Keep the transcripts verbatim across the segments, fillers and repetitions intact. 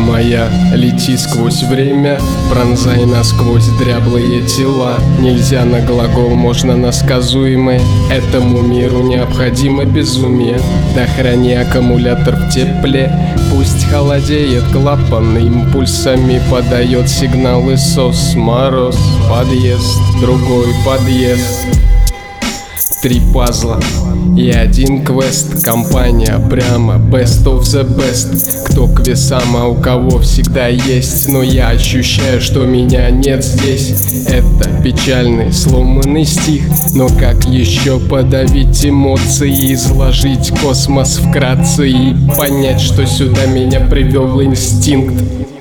моя, лети сквозь время, пронзай насквозь дряблые тела. Нельзя на глагол, можно на сказуемое. Этому миру необходимо безумие. Да храни аккумулятор в тепле. Пусть холодеет клапан, импульсами подает сигналы сос. Мороз, подъезд, другой подъезд. Три пазла и один квест. Компания прямо best of the best. Кто к весам, а у кого всегда есть. Но я ощущаю, что меня нет здесь. Это печальный сломанный стих. Но как еще подавить эмоции, изложить космос вкратце и понять, что сюда меня привел инстинкт.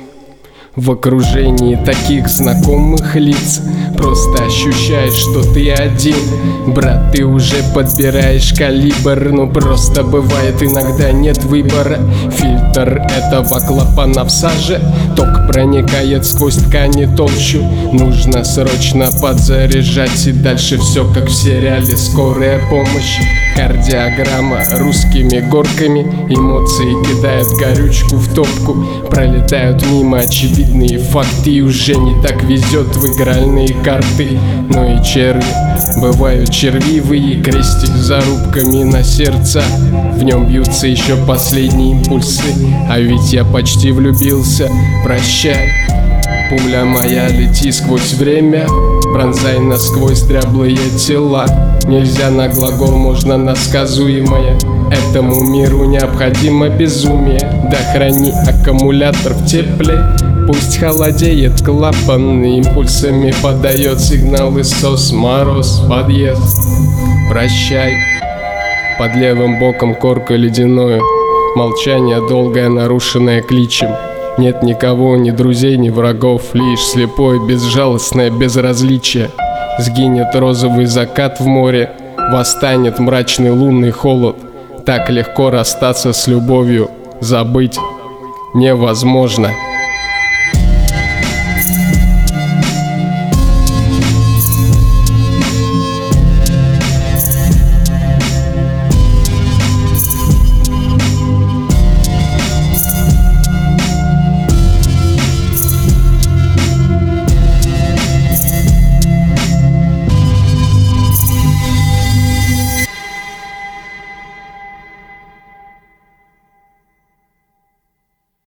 В окружении таких знакомых лиц просто ощущаешь, что ты один. Брат, ты уже подбираешь калибр, но просто бывает иногда нет выбора. Фильтр этого клапана в саже, ток проникает сквозь ткани толщу. Нужно срочно подзаряжать, и дальше все как в сериале «Скорая помощь». Кардиограмма русскими горками, эмоции кидают горючку в топку. Пролетают мимо очевидные факты, и уже не так везет в игральные карты. Но и черви, бывают червивые, крестик с зарубками на сердце. В нем бьются еще последние импульсы, а ведь я почти влюбился. Прощай, пуля моя, лети сквозь время, пронзай насквозь дряблые тела. Нельзя на глагол, можно на сказуемое. Этому миру необходимо безумие. Да храни аккумулятор в тепле. Пусть холодеет клапан, импульсами подает сигналы сос. Мороз, подъезд, прощай. Под левым боком корка ледяною. Молчание долгое, нарушенное кличем. Нет никого, ни друзей, ни врагов, лишь слепое, безжалостное безразличие. Сгинет розовый закат в море, восстанет мрачный лунный холод. Так легко расстаться с любовью, забыть невозможно.